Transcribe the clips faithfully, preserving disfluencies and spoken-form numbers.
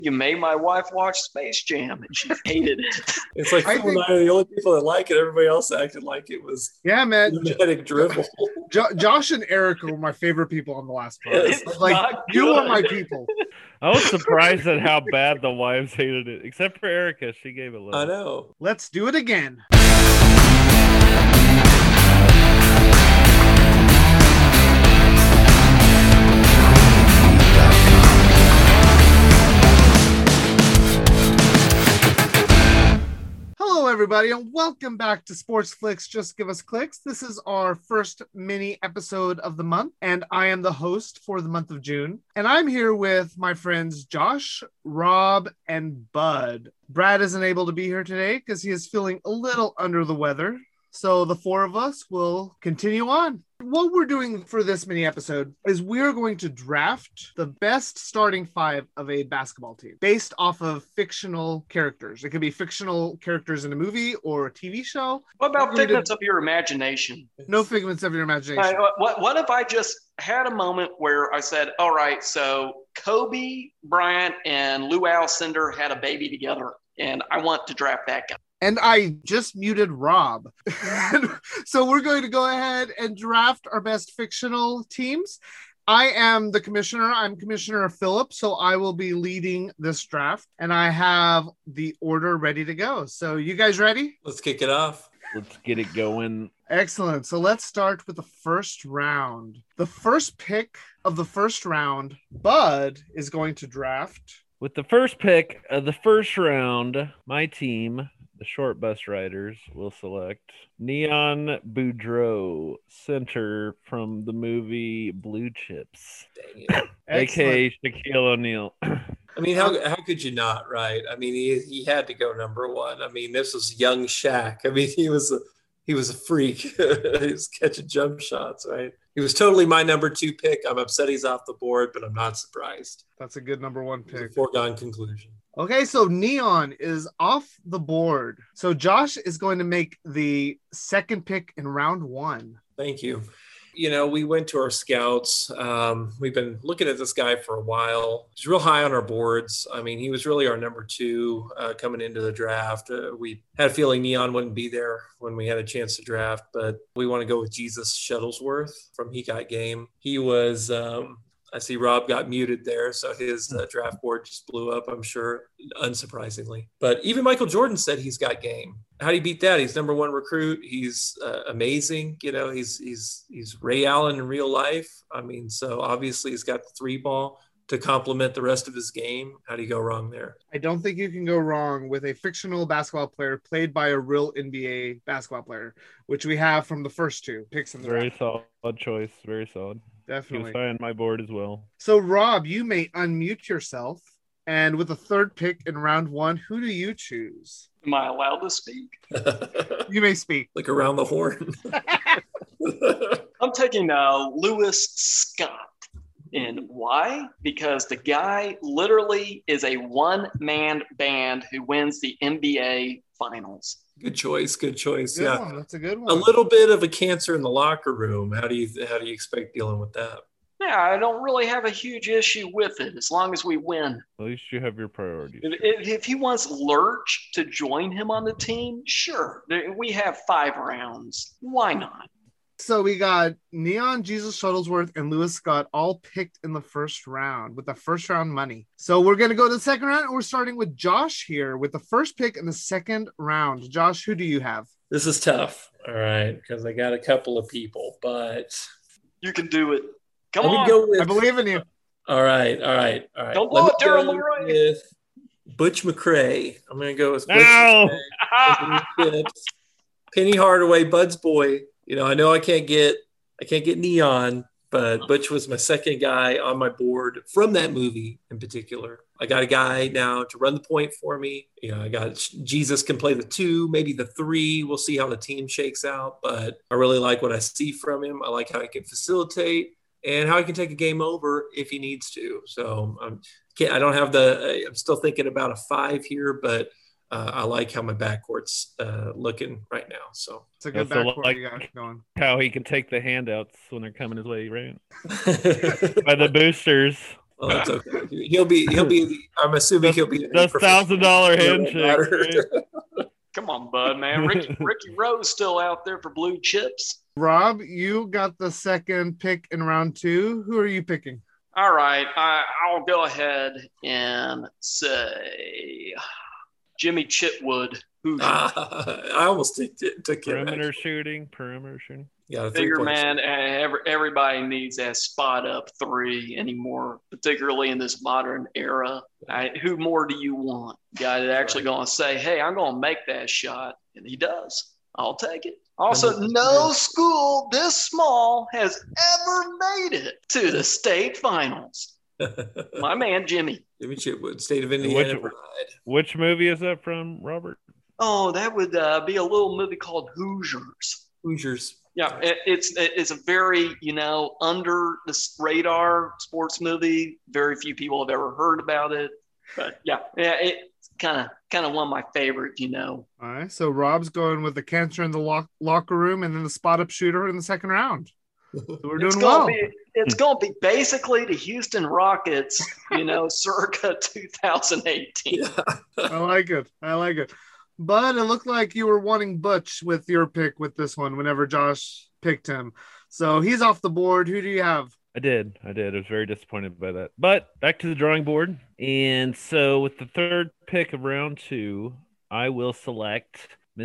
You made my wife watch Space Jam, and she hated it. It's like Phil and I are the only people that like it. Everybody else acted like it was yeah, man. Genetic dribble. Jo- Josh and Eric were my favorite people on the last part. It's Like not you good. are my people. I was surprised at how bad the wives hated it, except for Erica. She gave it love. I know. Let's do it again. Hello, everybody, and welcome back to Sports Flicks. Just give us clicks. This is our first mini episode of the month, and I am the host for the month of June. And I'm here with my friends Josh, Rob, and Bud. Brad isn't able to be here today because he is feeling a little under the weather. So the four of us will continue on. What we're doing for this mini episode is we're going to draft the best starting five of a basketball team based off of fictional characters. It could be fictional characters in a movie or a T V show. What about We're gonna- figments of your imagination? No figments of your imagination. All right, what, what if I just had a moment where I said, all right, so Kobe Bryant and Lou Alcindor had a baby together, and I want to draft that guy. And I just muted Rob. So we're going to go ahead and draft our best fictional teams. I am the commissioner. I'm Commissioner Phillip, so I will be leading this draft. And I have the order ready to go. So you guys ready? Let's kick it off. Let's get it going. Excellent. So let's start with the first round. The first pick of the first round, Bud is going to draft. With the first pick of the first round, my team, the Short Bus Riders, will select Neon Boudreaux, center from the movie Blue Chips, a k a. Shaquille O'Neal. I mean, how how could you not, right? I mean, he he had to go number one. I mean, this was young Shaq. I mean, he was a he was a freak. He was catching jump shots, right? He was totally my number two pick. I'm upset he's off the board, but I'm not surprised. That's a good number one It's a pick. foregone conclusion. Okay, so Neon is off the board. So Josh is going to make the second pick in round one. Thank you. You know, we went to our scouts. Um, we've been looking at this guy for a while. He's real high on our boards. I mean, he was really our number two uh, coming into the draft. Uh, we had a feeling Neon wouldn't be there when we had a chance to draft, but we want to go with Jesus Shuttlesworth from He Got Game. He was, um, I see Rob got muted there, so his uh, draft board just blew up, I'm sure, unsurprisingly. But even Michael Jordan said he's got game. How do you beat that? He's number one recruit. He's uh, amazing. You know, he's he's he's Ray Allen in real life. I mean, so obviously he's got the three ball to complement the rest of his game. How do you go wrong there? I don't think you can go wrong with a fictional basketball player played by a real N B A basketball player, which we have from the first two picks in the Very draft. solid choice. Very solid. He was Definitely. high on my board as well. So Rob, you may unmute yourself. And with the third pick in round one, who do you choose? Am I allowed to speak? You may speak. Like around the horn. I'm taking uh, Lewis Scott. And why? Because the guy literally is a one-man band who wins the N B A Finals. Good choice. Good choice. Good yeah. one. That's a good one. A little bit of a cancer in the locker room. How do you how do you expect dealing with that? Yeah, I don't really have a huge issue with it as long as we win. At least you have your priorities. If, if, if he wants Lurch to join him on the team, sure. There- We have five rounds. Why not? So we got Neon, Jesus Shuttlesworth, and Lewis Scott all picked in the first round with the first round money. So we're going to go to the second round, and we're starting with Josh here with the first pick in the second round. Josh, who do you have? This is tough. All right, because I got a couple of people, but You can do it. Come let on. me go with. I believe in you. All right, all right, all right. Don't blow Let it, me Daryl go Morey. with Butch McRae. I'm going to go with Butch No. McRae. Penny Hardaway, Bud's boy. You know, I know I can't get I can't get Neon, but Butch was my second guy on my board from that movie in particular. I got a guy now to run the point for me. You know, I got Jesus can play the two, maybe the three. We'll see how the team shakes out, but I really like what I see from him. I like how he can facilitate and how he can take a game over if he needs to. So I'm can't I don't have the I'm still thinking about a five here, but Uh, I like how my backcourt's uh, looking right now. So It's a good That's a lot backcourt like- you got going. How he can take the handouts when they're coming his way, right? By the boosters. Well, that's okay. He'll be. He'll be. I'm assuming he'll be. That's thousand dollar handshake. Right? Come on, bud, man. Ricky, Ricky Rose still out there for blue chips. Rob, you got the second pick in round two. Who are you picking? All right, I, I'll go ahead and say Jimmy Chitwood. Who's uh, I almost took it. Took perimeter it shooting. Perimeter shooting. Yeah, figure man, every, everybody needs that spot up three anymore, particularly in this modern era. I, who more do you want? Guy that actually going to say, hey, I'm going to make that shot. And he does. I'll take it. Also, no school this small has ever made it to the state finals. My man, Jimmy. Jimmy Chitwood, State of Indiana. Which, which movie is that from, Robert? Oh, that would uh, be a little movie called Hoosiers. Hoosiers. Yeah, it, it's it's a very, you know, under the radar sports movie. Very few people have ever heard about it. But yeah, yeah, it's kind of kind of one of my favorites, you know. All right, so Rob's going with the cancer in the lock, locker room and then the spot up shooter in the second round. So we're doing it's well. Gonna be, it's going to be basically the Houston Rockets, you know, circa two thousand eighteen. Yeah. I like it. I like it. But it looked like you were wanting Butch with your pick with this one whenever Josh picked him. So he's off the board. Who do you have? I did. I did. I was very disappointed by that. But back to the drawing board. And so with the third pick of round two, I will select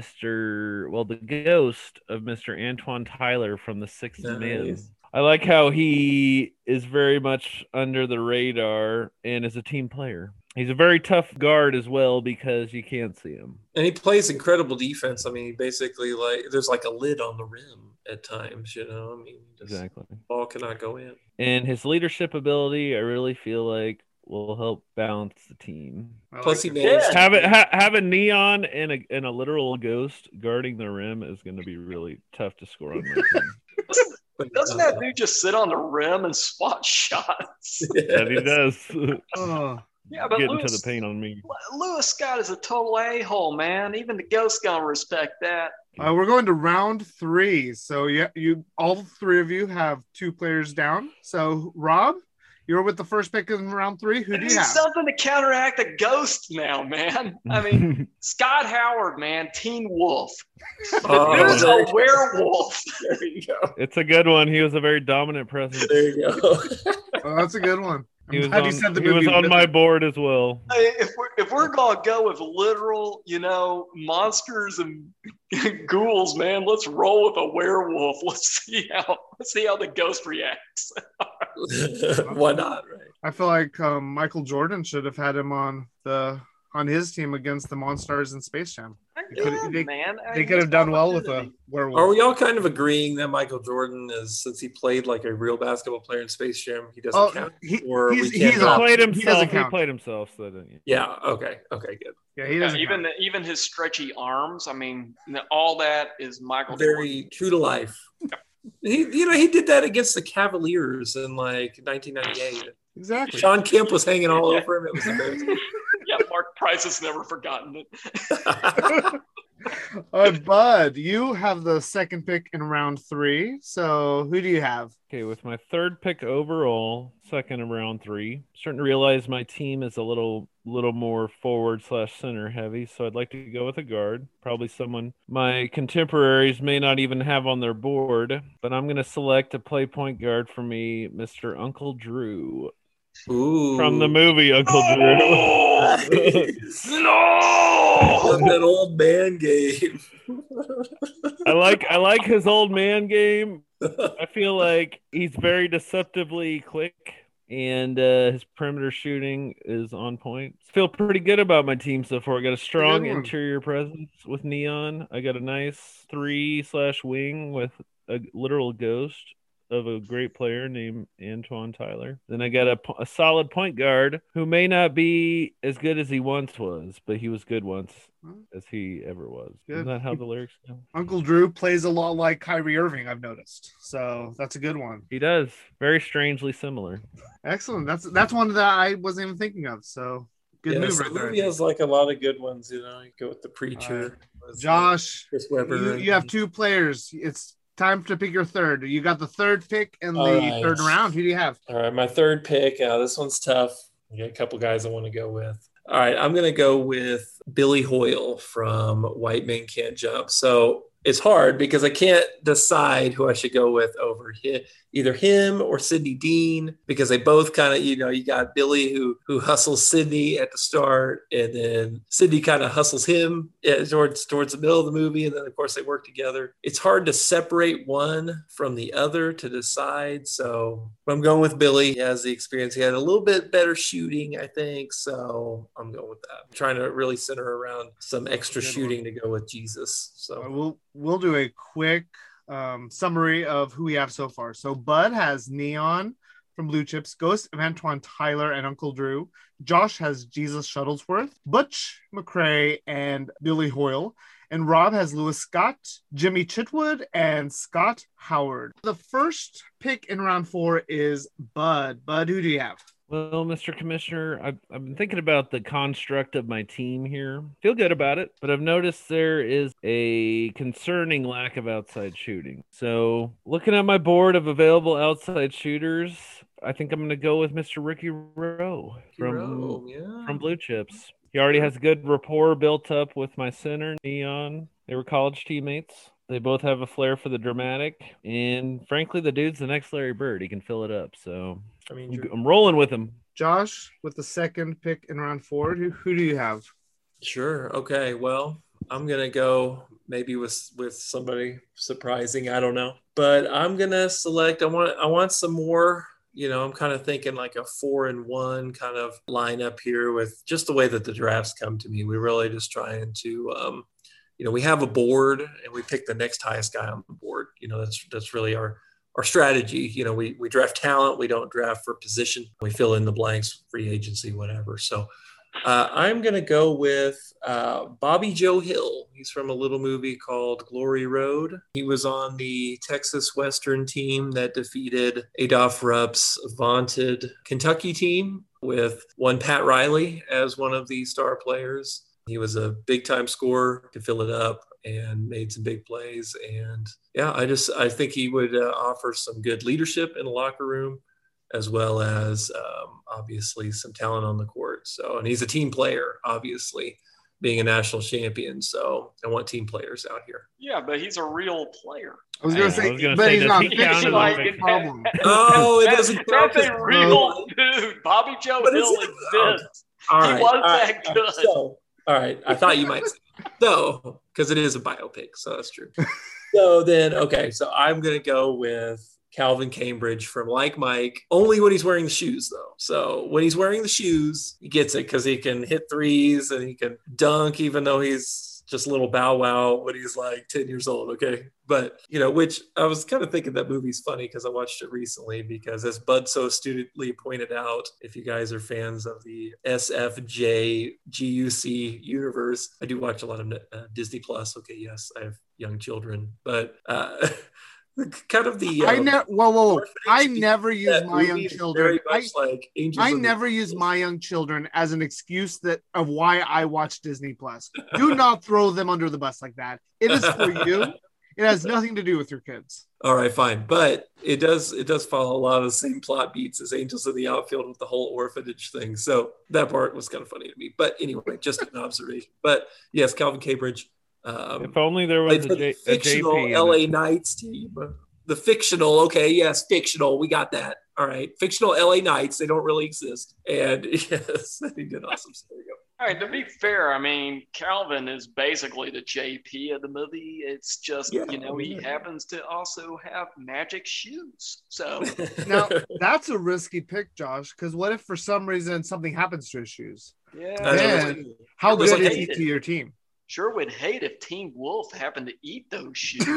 Mister well, the ghost of Mister Antoine Tyler from the Sixth Nice. Man. I like how he is very much under the radar and is a team player. He's a very tough guard as well because you can't see him. And he plays incredible defense. I mean, he basically, like, there's like a lid on the rim at times, you know? I mean, just, exactly. The ball cannot go in. And his leadership ability, I really feel like, will help balance the team. I Plus, like he it. managed Yeah. Have it ha, have a neon and a and a literal ghost guarding the rim is going to be really tough to score on. My team. But, Doesn't uh, that dude just sit on the rim and spot shots? That he does. Oh, Yeah, but Get Lewis, into the paint on me. Lewis Scott is a total a-hole, man. Even the ghost gonna respect that. uh, we're going to round three. So yeah, you all three of you have two players down. So Rob, you're with the first pick in round three. Who I do need you have? something to counteract the ghost now, man. I mean, Scott Howard, man, Teen Wolf. Oh, It is there a werewolf. There you go. It's a good one. He was a very dominant presence. There you go. Oh, that's a good one. He I'm was glad on, you said the he was movie on with my it. board as well. Hey, If we're if we're gonna go with literal, you know, monsters and ghouls, man, let's roll with a werewolf. Let's see how let's see how the ghost reacts. Why not, right? I feel like um, Michael Jordan should have had him on the on his team against the Monstars in Space Jam. They could- Yeah, they- man. They could have done well with a werewolf. Are we all kind of agreeing that Michael Jordan is, since he played like a real basketball player in Space Jam, he doesn't Oh, count? he, Or he's, we can't he's go- off. Played He himself. doesn't He, count. played himself. So that, Yeah. Okay. Okay. Good. Yeah, he Yeah, doesn't even count. even his stretchy arms. I mean, all that is Michael Jordan. Very true to life. He, you know, he did that against the Cavaliers in like nineteen ninety-eight. Exactly. Sean Kemp was hanging all Yeah. over him. It was amazing. Yeah, Mark Price has never forgotten it. All right, Bud, you have the second pick in round three. So who do you have? Okay, with my third pick overall, second in round three, starting to realize my team is a little little more forward slash center heavy, so I'd like to go with a guard, probably someone my contemporaries may not even have on their board, but I'm going to select a play point guard for me, Mister Uncle Drew Ooh. from the movie Uncle Drew. Nice. No! That old man game. I like I like his old man game. I feel like he's very deceptively quick, and uh, his perimeter shooting is on point. Feel pretty good about my team so far. I got a strong Good one. interior presence with Neon. I got a nice three slash wing with a literal ghost of a great player named Antoine Tyler. Then I got a, po- a solid point guard who may not be as good as he once was, but he was good once as he ever was. Good. Isn't that how the lyrics go? Uncle Drew plays a lot like Kyrie Irving, I've noticed. So that's a good one. He does. Very strangely similar. Excellent. That's that's one that I wasn't even thinking of. So good Yes, move the right there. movie has like a lot of good ones. You know, you go with the preacher, with, uh, Josh, Chris Webber. you, and- you have two players. It's time to pick your third. You got the third pick in the All right. third round. Who do you have? All right, my third pick. Uh, this one's tough. I got a couple guys I want to go with. All right, I'm going to go with Billy Hoyle from White Men Can't Jump. So it's hard because I can't decide who I should go with over him, either him or Sidney Dean, because they both kind of, you know, you got Billy who who hustles Sidney at the start, and then Sidney kind of hustles him towards towards the middle of the movie, and then of course they work together. It's hard to separate one from the other to decide. So I'm going with Billy. He has the experience. He had a little bit better shooting, I think. So I'm going with that. I'm trying to really center around some extra shooting to go with Jesus. So Uh, we'll we'll do a quick um, summary of who we have so far. So Bud has Neon from Blue Chips, Ghost of Antoine Tyler and Uncle Drew. Josh has Jesus Shuttlesworth, Butch McRae and Billy Hoyle. And Rob has Lewis Scott, Jimmy Chitwood, and Scott Howard. The first pick in round four is Bud. Bud, who do you have? Well, Mister Commissioner, I've, I've been thinking about the construct of my team here. Feel good about it, but I've noticed there is a concerning lack of outside shooting. So looking at my board of available outside shooters, I think I'm going to go with Mister Ricky Rowe from, Rowe, yeah. from Blue Chips. He already has a good rapport built up with my center, Neon. They were college teammates. They both have a flair for the dramatic. And frankly, the dude's the next Larry Bird. He can fill it up. So I mean, I'm, you're- I'm rolling with him. Josh, with the second pick in round four, who, who do you have? Sure. Okay. Well, I'm gonna go maybe with with somebody surprising. I don't know, but I'm gonna select. I want I want some more. You know, I'm kind of thinking like a four and one kind of lineup here with just the way that the drafts come to me. We're really just trying to, um, you know, we have a board and we pick the next highest guy on the board. You know, that's that's really our our strategy. You know, we we draft talent. We don't draft for position. We fill in the blanks, free agency, whatever. So. Uh, I'm going to go with uh, Bobby Joe Hill. He's from a little movie called Glory Road. He was on the Texas Western team that defeated Adolph Rupp's vaunted Kentucky team with one Pat Riley as one of the star players. He was a big-time scorer, could fill it up, and made some big plays. And, yeah, I just I think he would uh, offer some good leadership in the locker room, as well as um, obviously some talent on the court. So, and he's a team player, obviously, being a national champion. So I want team players out here. Yeah, but he's a real player. I was going to I say, was gonna but say, he's does not he count fictional. as like That's it? the problem. Oh, it That- doesn't count That's as a real real. dude. Bobby Joe But Hill is it- exists. All He right, was all right, that all good. right. So, all right. I thought you might say no, because it is a biopic. So that's true. So then, okay. So I'm going to go with Calvin Cambridge from Like Mike, only when he's wearing the shoes, though. So when he's wearing the shoes, he gets it because he can hit threes and he can dunk, even though he's just a little bow wow when he's like ten years old. Okay. But, you know, which I was kind of thinking that movie's funny because I watched it recently because, as Bud so astutely pointed out, if you guys are fans of the S F J G U C universe, I do watch a lot of uh, Disney Plus. Okay. Yes, I have young children, but, uh, kind of the I um, never. Whoa, whoa, whoa! I orphanage never use that my young movie is children. very I, much like Angels I in the never use Fields. my young children as an excuse that of why I watch Disney Plus. Do not throw them under the bus like that. It is for you. It has nothing to do with your kids. All right, fine, but it does it does follow a lot of the same plot beats as Angels in the Outfield with the whole orphanage thing. So that part was kind of funny to me. But anyway, just an observation. But yes, Calvin Cambridge. Um, If only there was played a, for J, the a J P. fictional in L A it. Knights team. The fictional, okay, yes, fictional. We got that. All right, fictional L A Knights. They don't really exist. And yes, he did awesome. So there you go. All right, to be fair, I mean, Calvin is basically the J P of the movie. It's just, Yeah, you know, he yeah. happens to also have magic shoes. So, Now that's a risky pick, Josh. Because what if for some reason something happens to his shoes? yeah, I know, Man, it's like- How It was good like is he hated. to your team? sure would hate if Team Wolf happened to eat those shoes.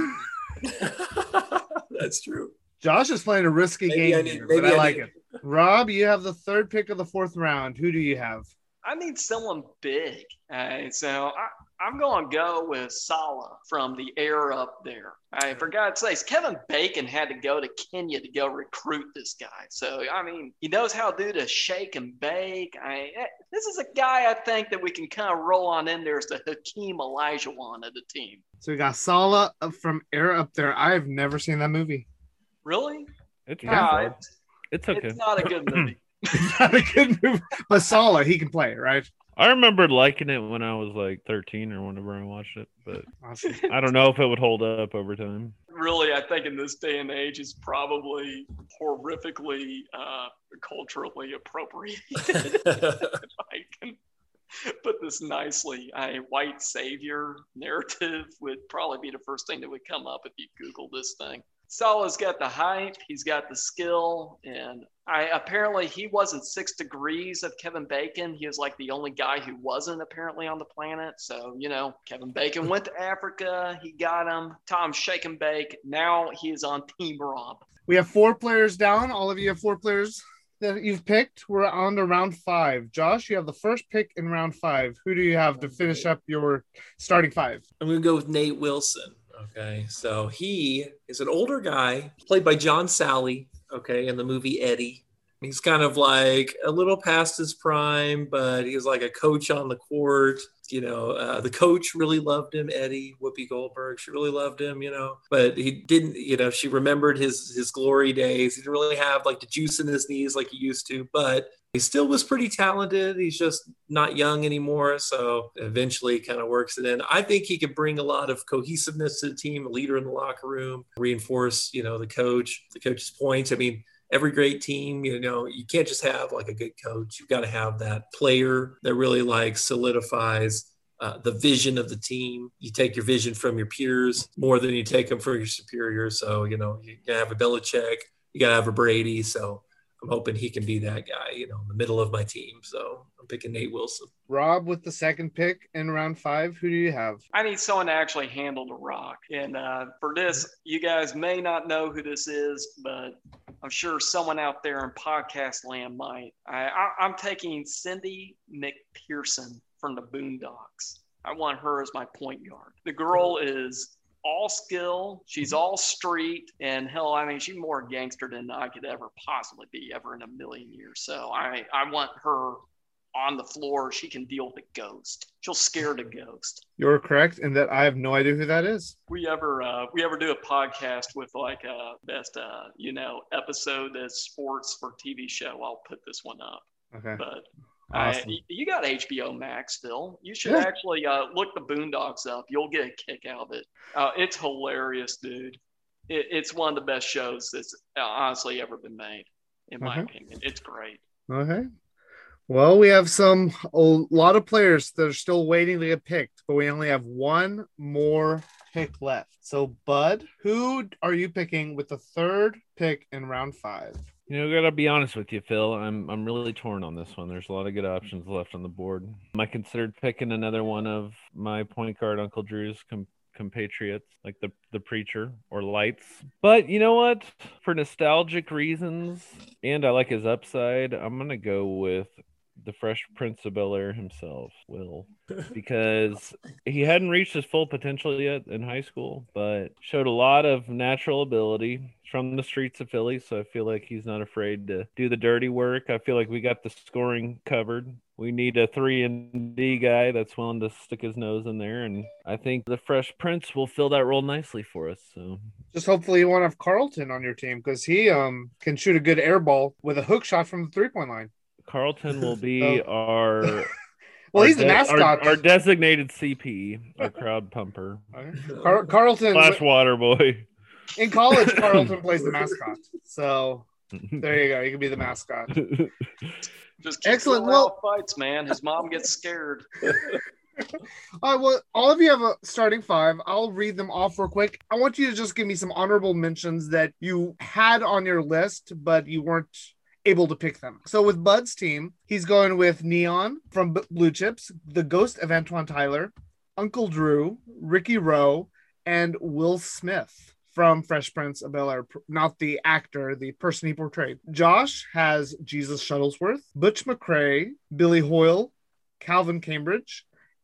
That's true. Josh is playing a risky Maybe I game need- here, maybe but I, I like need- it. Rob, you have the third pick of the fourth round. Who do you have? I need someone big. Uh, so I, I'm going to go with Saleh from The Air Up There. I for God's sakes, Kevin Bacon had to go to Kenya to go recruit this guy. So, I mean, he knows how to do to shake and bake. I, this is a guy I think that we can kind of roll on in there as the Hakeem Olajuwon of the team. So we got Saleh from Air Up There. I have never seen that movie. Really? It's, No, yeah. it's, it's okay. it's not a good movie. It's not a good movie. But Saleh, he can play, right? I remember liking it when I was like thirteen or whenever I watched it, but Awesome. I don't know if it would hold up over time. Really, I think in this day and age, it's probably horrifically uh, culturally appropriate. If I can put this nicely, a white savior narrative would probably be the first thing that would come up if you Google this thing. Saleh's got the height, he's got the skill, and I apparently he wasn't six degrees of Kevin Bacon. He was like the only guy who wasn't apparently on the planet. So, you know, Kevin Bacon went to Africa, he got him. Tom Shake and Bake. Now he is on Team Rob. We have four players down. All of you have four players that you've picked. We're on to round five. Josh, you have the first pick in round five. Who do you have to finish up your starting five? I'm going to go with Nate Wilson. Okay, so he is an older guy played by John Sally, okay, in the movie Eddie. He's kind of like a little past his prime, but he was like a coach on the court. You know, uh, the coach really loved him, Eddie, Whoopi Goldberg. She really loved him, you know, but he didn't, you know, she remembered his his glory days. He didn't really have like the juice in his knees like he used to, but he still was pretty talented. He's just not young anymore. So eventually kind of works it in. I think he could bring a lot of cohesiveness to the team, a leader in the locker room, reinforce, you know, the coach, the coach's points. I mean, every great team, you know, you can't just have like a good coach. You've got to have that player that really like solidifies uh, the vision of the team. You take your vision from your peers more than you take them from your superiors. So, you know, you gotta have a Belichick, you got to have a Brady. So I'm hoping he can be that guy, you know, in the middle of my team. So I'm picking Nate Wilson. Rob with the second pick in round five. Who do you have? I need someone to actually handle the rock. And uh, for this, you guys may not know who this is, but I'm sure someone out there in podcast land might. I, I, I'm taking Cindy McPherson from the Boondocks. I want her as my point guard. The girl is all skill. She's all street. And hell, I mean, she's more gangster than I could ever possibly be ever in a million years. So I, I want her on the floor. She can deal with the ghost. She'll scare the ghost. You're correct in that I have no idea who that is. We ever uh, we ever do a podcast with like a best uh, you know episode that's sports for T V show, I'll put this one up. Okay. But Awesome. I, you got H B O Max still. You should Yeah. actually uh, look the Boondocks up. You'll get a kick out of it. Uh, it's hilarious, dude. It, it's one of the best shows that's uh, honestly ever been made, in my Okay. opinion. It's great. Okay. Well, we have some a lot of players that are still waiting to get picked, but we only have one more pick left. So, Bud, who are you picking with the third pick in round five? You know, I gotta be honest with you, Phil. I'm I'm really torn on this one. There's a lot of good options left on the board. I considered picking another one of my point guard Uncle Drew's com- compatriots, like the the preacher or Lights. But you know what? For nostalgic reasons, and I like his upside, I'm gonna go with the Fresh Prince of Bel-Air himself, Will, because he hadn't reached his full potential yet in high school, but showed a lot of natural ability from the streets of Philly. So I feel like he's not afraid to do the dirty work. I feel like we got the scoring covered. We need a three and D guy that's willing to stick his nose in there, and I think the Fresh Prince will fill that role nicely for us. So Just hopefully you won't have Carlton on your team because he um can shoot a good air ball with a hook shot from the three-point line. Carlton will be Oh. our Well, our he's the de- mascot. our, our designated C P, our crowd pumper, Okay. Car- Carlton slash water boy. in college, Carlton plays the mascot. So there you go. You can be the mascot. Just keep Excellent. throwing Well- out fights, man. His mom gets scared. All right, well, all of you have a starting five. I'll read them off real quick. I want you to just give me some honorable mentions that you had on your list, but you weren't able to pick them. So with Bud's team, he's going with Neon from B- Blue Chips, the Ghost of Antoine Tyler, Uncle Drew, Ricky Rowe, and Will Smith from Fresh Prince of Bel-Air, not the actor, the person he portrayed. Josh has Jesus Shuttlesworth, Butch McRae, Billy Hoyle, Calvin Cambridge,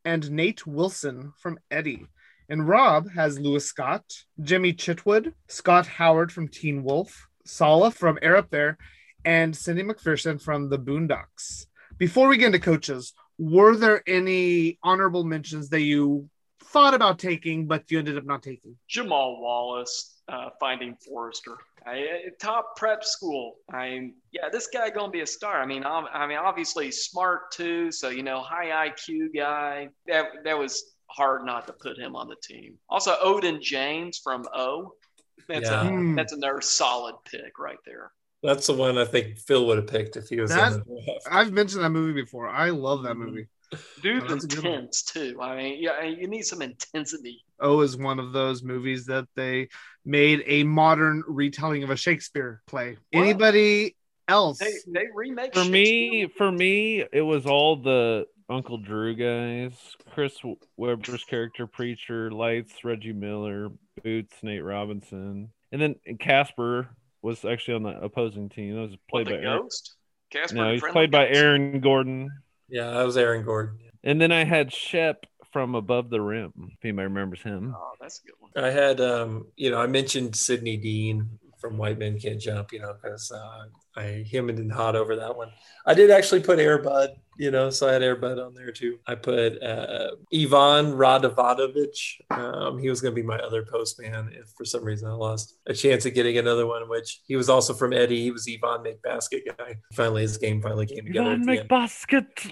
and Nate Wilson from Eddie. And Rob has Lewis Scott, Jimmy Chitwood, Scott Howard from Teen Wolf, Sala from Air Up There, and Cindy McPherson from The Boondocks. Before we get into coaches, were there any honorable mentions that you thought about taking, but you ended up not taking? Jamal Wallace, uh, Finding Forrester. I, top prep school. I yeah, this guy gonna be a star. I mean, I'm, I mean, obviously smart too. So you know, high I Q guy. That that was hard not to put him on the team. Also, Odin James from O. That's Yeah. a Hmm. that's another solid pick right there. That's the one I think Phil would have picked if he was That- in the draft. I've mentioned that movie before. I love that movie. Dude's That's a good one. intense too. I mean, yeah, you need some intensity. O is one of those movies that they made a modern retelling of a Shakespeare play. What? Anybody else? They they remake For me, Shakespeare? for me, it was all the Uncle Drew guys. Chris Webber's character, Preacher, Lights, Reggie Miller, Boots, Nate Robinson, and then Casper was actually on the opposing team. That was What, played the by Aaron. Ghost. Casper No, the he's Friendly played by Ghost? Aaron Gordon. Yeah, that was Aaron Gordon. And then I had Shep from Above the Rim, if anybody remembers him. Oh, that's a good one. I had, um, you know, I mentioned Sidney Dean from White Men Can't Jump, you know, because uh, I him and hot over that one. I did actually put Air Bud, you know, so I had Air Bud on there too. I put uh, Ivan Radovanovic. Um, he was going to be my other postman if for some reason I lost a chance of getting another one, which he was also from Eddie. He was Ivan McBasket guy. Finally, his game finally came together. Ivan at the end. McBasket.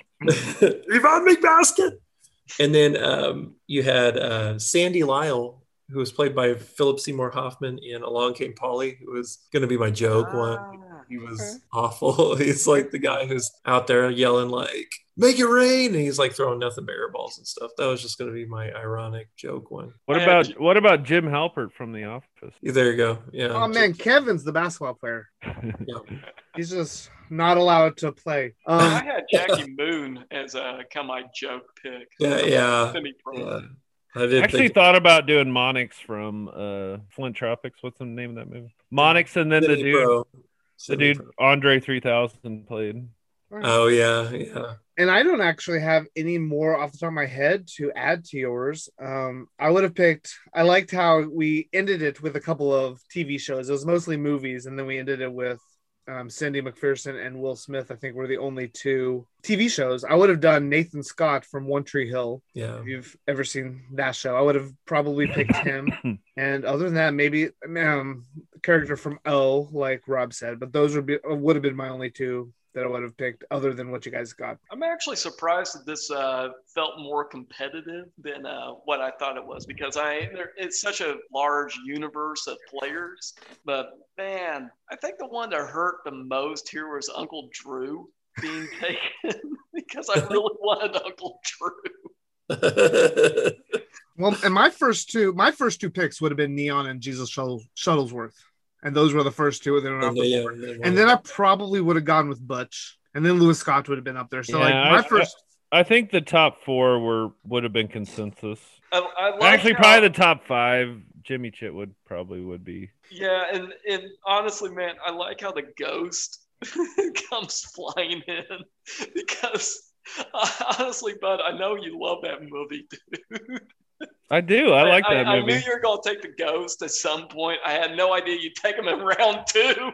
Ivan McBasket. And then um, you had uh, Sandy Lyle, who was played by Philip Seymour Hoffman in Along Came Polly, who was going to be my joke one. Ah, He was okay. awful. He's like the guy who's out there yelling like, make it rain. And he's like throwing nothing but air balls and stuff. That was just going to be my ironic joke one. What I about had- what about Jim Halpert from The Office? There you go. Yeah. Oh man, Kevin's the basketball player. Yeah. He's just not allowed to play. Um, I had Jackie Moon as a kind of my joke pick. Yeah, yeah. Semi-pro. Yeah. I did I actually think thought about doing Monix from uh, Flint Tropics. What's the name of that movie? Monix, and then the dude, Semi-pro. the dude Semi-pro. Andre three thousand played. Oh yeah, yeah. and I don't actually have any more off the top of my head to add to yours. Um, I would have picked, I liked how we ended it with a couple of T V shows. It was mostly movies, and then we ended it with um, Cindy McPherson and Will Smith. I think were the only two T V shows. I would have done Nathan Scott from One Tree Hill. Yeah. If you've ever seen that show, I would have probably picked him. And other than that, maybe um, character from O, like Rob said. But those would be would have been my only two that I would have picked, other than what you guys got. I'm actually surprised that this uh, felt more competitive than uh, what I thought it was, because I there, it's such a large universe of players. But man, I think the one that hurt the most here was Uncle Drew being taken because I really wanted Uncle Drew. Well, and my first two, my first two picks would have been Neon and Jesus Shuttle, Shuttlesworth, and those were the first two that went off the Yeah, board. yeah, And then I probably would have gone with Butch, and then Lewis Scott would have been up there. So Yeah, like my I- first, I think the top four were would have been consensus. I, I like Actually, how- probably the top five. Jimmy Chitwood probably would be. Yeah, and, and honestly, man, I like how the ghost comes flying in because uh, honestly, bud, I know you love that movie, dude. I do. I like that I, movie. I knew you were going to take the ghost at some point. I had no idea you'd take him in round two.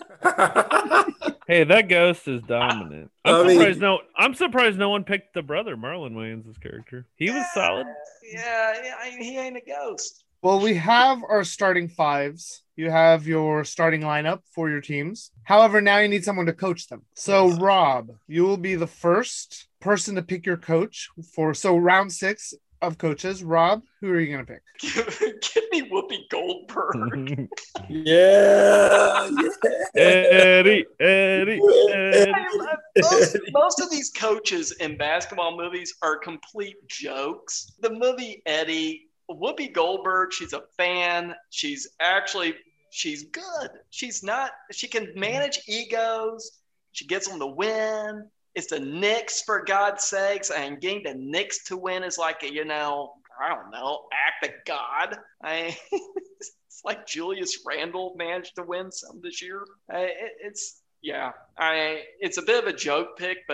Hey, that ghost is dominant. I'm I mean- surprised no. I'm surprised no one picked the brother, Marlon Wayans' character. He was solid. Yeah, yeah, I- he ain't a ghost. well, we have our starting fives. You have your starting lineup for your teams. However, now you need someone to coach them. So, Yes. Rob, you will be the first person to pick your coach for so round six of coaches. Rob, who are you going to pick? Give, give me Whoopi Goldberg. yeah. Eddie, Eddie, Eddie. most, most of these coaches in basketball movies are complete jokes. The movie Eddie, Whoopi Goldberg, she's a fan. She's actually, she's good. She's not, she can manage egos. She gets them to win. It's the Knicks, for God's sakes. And getting the Knicks to win is like, a, you know, I don't know, act of God. I, it's like Julius Randle managed to win some this year. I, it, it's, yeah, I, it's a bit of a joke pick, but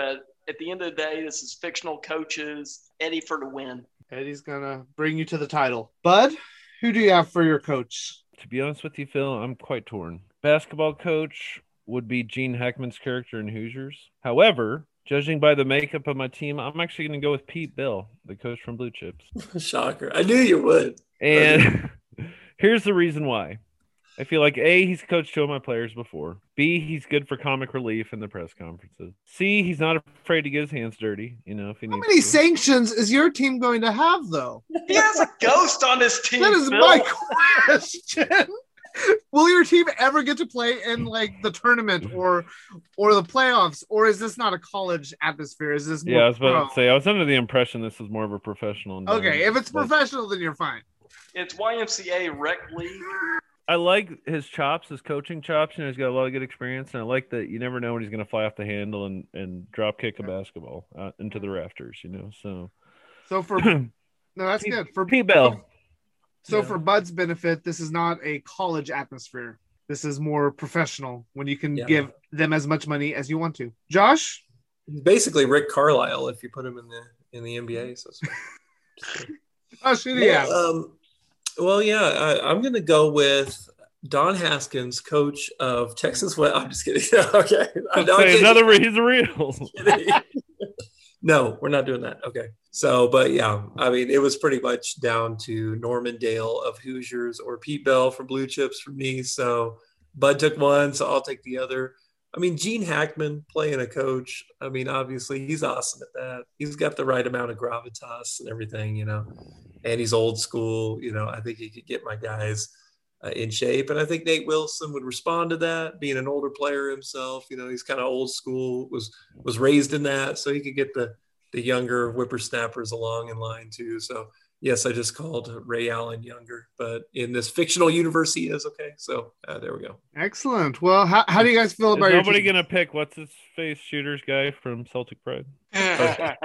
at the end of the day, this is fictional coaches. Eddie for the win. Eddie's gonna bring you to the title. Bud, who do you have for your coach? To be honest with you, Phil, I'm quite torn. Basketball coach would be Gene Hackman's character in Hoosiers. However, judging by the makeup of my team, I'm actually going to go with Pete Bell, the coach from Blue Chips. Shocker. I knew you would. And here's the reason why. I feel like A, he's coached two of my players before. B, he's good for comic relief in the press conferences. C, he's not afraid to get his hands dirty, you know, if he How needs many to. sanctions is your team going to have, though? He has a ghost on his team. That is Phil. my question. Will your team ever get to play in like the tournament or or the playoffs, or is this not a college atmosphere? Is this more Yeah, I was about pro? to say, I was under the impression this was more of a professional environment. Okay, if it's but professional, then you're fine. It's Y M C A rec league. I like his chops, his coaching chops. You know, he's got a lot of good experience, and I like that you never know when he's going to fly off the handle and, and drop kick a basketball uh, into the rafters, you know, so. So for no, that's Pete- good for Pete Bell. So Yeah. for Bud's benefit, this is not a college atmosphere. This is more professional when you can Yeah. give them as much money as you want to. Josh, He's basically Rick Carlisle if you put him in the in the N B A. So Josh, who do you have? well, um, well, yeah, I, I'm going to go with Don Haskins, coach of Texas. Well, I'm just kidding. Okay, I'm not Say kidding. another re- he's real. No, we're not doing that. Okay. So, but yeah, I mean, it was pretty much down to Norman Dale of Hoosiers or Pete Bell from Blue Chips for me. So Bud took one, so I'll take the other. I mean, Gene Hackman playing a coach. I mean, obviously he's awesome at that. He's got the right amount of gravitas and everything, you know, and he's old school. You know, I think he could get my guys uh, in shape. And I think Nate Wilson would respond to that, being an older player himself. You know, he's kind of old school, was was raised in that, so he could get the the younger whippersnappers along in line too. So yes, I just called Ray Allen younger, but in this fictional universe, he is. Okay, so uh, there we go. Excellent. Well, how, how do you guys feel Is about your nobody team? going to pick what's his face shooters guy from Celtic Pride? I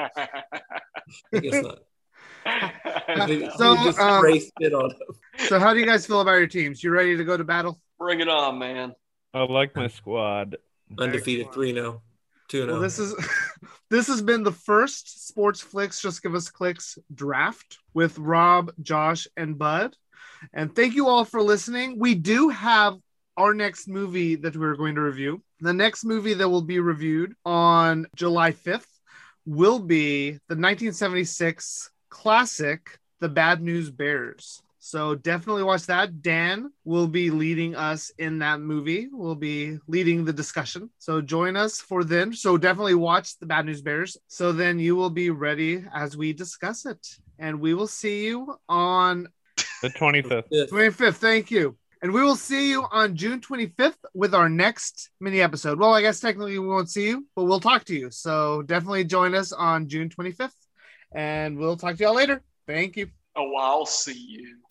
guess not. They- So, they just um, Ray spit on him. So how do you guys feel about your teams? You ready to go to battle? Bring it on, man. I like my squad. Undefeated Excellent. three oh. two Well, oh. this is this has been the first Sports Flicks Just Give Us Clicks draft with Rob, Josh, and Bud. And thank you all for listening. We do have our next movie that we're going to review. The next movie that will be reviewed on July fifth will be the nineteen seventy-six classic, The Bad News Bears. So definitely watch that. Dan will be leading us in that movie. We'll be leading the discussion. So join us for then. So definitely watch The Bad News Bears. So then you will be ready as we discuss it. And we will see you on The twenty-fifth. twenty-fifth. Thank you. And we will see you on June twenty-fifth with our next mini episode. Well, I guess technically we won't see you, but we'll talk to you. So definitely join us on June twenty-fifth. And we'll talk to y'all later. Thank you. Oh, I'll see you.